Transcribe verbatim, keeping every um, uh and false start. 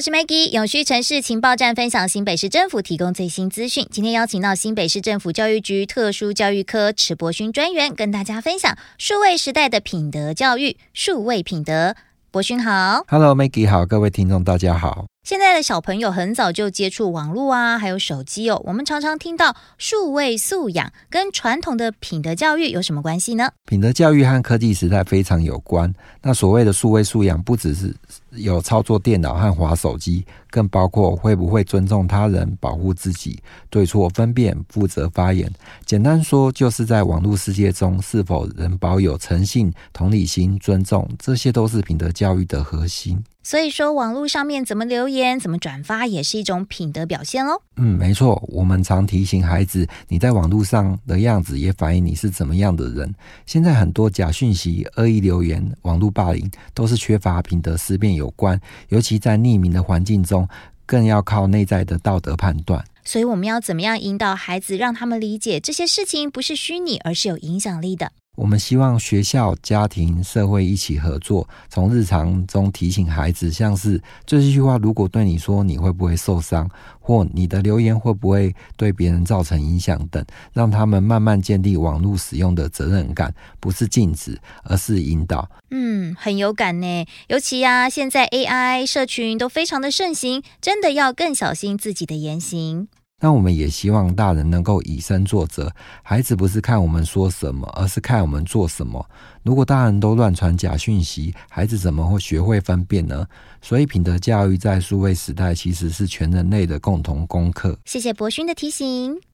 我是 Maggie， 永续城市情报站分享新北市政府提供最新资讯。今天邀请到新北市政府教育局特殊教育科池博勋专员，跟大家分享数位时代的品德教育，数位品德。博勋好。 Hello Maggie 好，各位听众大家好。 现在的小朋友很早就接触网络啊，还有手机哦。我们常常听到数位素养，跟传统的品德教育有什么关系呢？ 品德教育和科技时代非常有关。那所谓的数位素养，不只是有操作电脑和滑手机，更包括会不会尊重他人、保护自己、对错分辨、负责发言。简单说，就是在网络世界中是否仍保有诚信、同理心、尊重，这些都是品德教育的核心。 所以说网络上面怎么留言怎么转发也是一种品德表现咯。 嗯，没错，我们常提醒孩子，你在网络上的样子也反映你是怎么样的人。现在很多假讯息、恶意留言、网络霸凌都是缺乏品德思辨有关，尤其在匿名的环境中，更要靠内在的道德判断。 所以我们要怎么样引导孩子，让他们理解这些事情不是虚拟，而是有影响力的。 我们希望学校、家庭、社会一起合作，从日常中提醒孩子，像是这句话如果对你说，你会不会受伤，或你的留言会不会对别人造成影响等，让他们慢慢建立网络使用的责任感，不是禁止，而是引导。 嗯，很有感呢。尤其啊，现在 A I 社群都非常的盛行，真的要更小心自己的言行。 那我们也希望大人能够以身作则，孩子不是看我们说什么，而是看我们做什么。如果大人都乱传假讯息，孩子怎么会学会分辨呢？所以品德教育在数位时代其实是全人类的共同功课。 谢谢博勋的提醒。